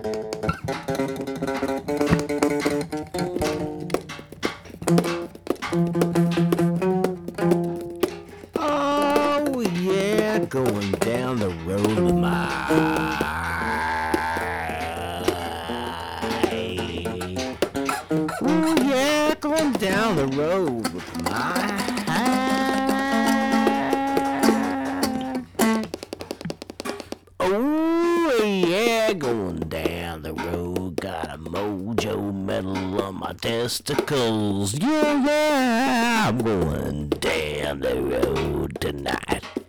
Oh yeah, going down the road with Oh yeah, going down the road with Oh yeah, going down the road. Got a mojo medal on my testicles. Yeah, yeah, I'm going down the road tonight.